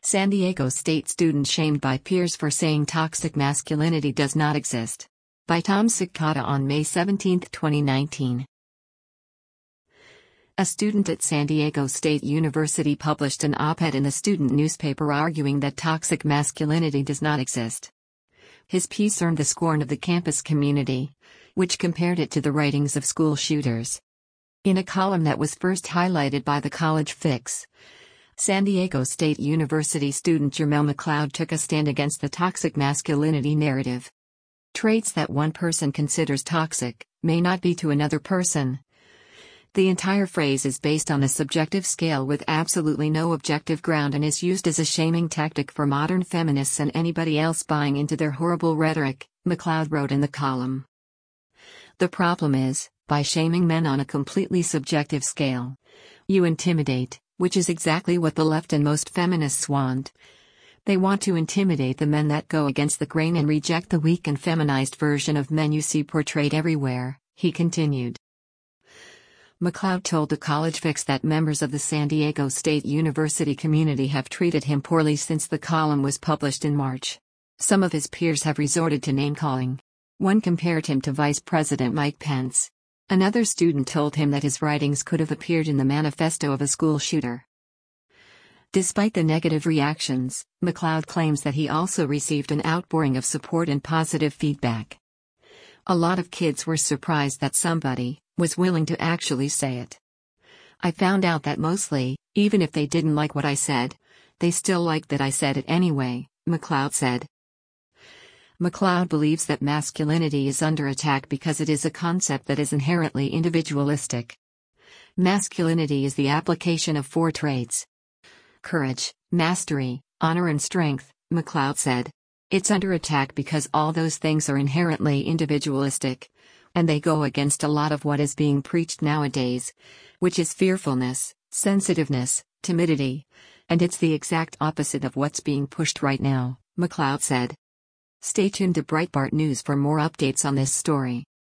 San Diego State student shamed by peers for saying toxic masculinity does not exist. By Tom Sikata on May 17, 2019. A student at San Diego State University published an op-ed in the student newspaper arguing that toxic masculinity does not exist. His piece earned the scorn of the campus community, which compared it to the writings of school shooters. In a column that was first highlighted by the College Fix, San Diego State University student Jermel McLeod took a stand against the toxic masculinity narrative. Traits that one person considers toxic may not be to another person. The entire phrase is based on a subjective scale with absolutely no objective ground and is used as a shaming tactic for modern feminists and anybody else buying into their horrible rhetoric, McLeod wrote in the column. The problem is, by shaming men on a completely subjective scale, you intimidate, which is exactly what the left and most feminists want. They want to intimidate the men that go against the grain and reject the weak and feminized version of men you see portrayed everywhere, he continued. McLeod told the College Fix that members of the San Diego State University community have treated him poorly since the column was published in March. Some of his peers have resorted to name-calling. One compared him to Vice President Mike Pence. Another student told him that his writings could have appeared in the manifesto of a school shooter. Despite the negative reactions, McLeod claims that he also received an outpouring of support and positive feedback. A lot of kids were surprised that somebody was willing to actually say it. I found out that mostly, even if they didn't like what I said, they still liked that I said it anyway, McLeod said. McLeod believes that masculinity is under attack because it is a concept that is inherently individualistic. Masculinity is the application of 4 traits: courage, mastery, honor and strength, McLeod said. It's under attack because all those things are inherently individualistic, and they go against a lot of what is being preached nowadays, which is fearfulness, sensitiveness, timidity, and it's the exact opposite of what's being pushed right now, McLeod said. Stay tuned to Breitbart News for more updates on this story.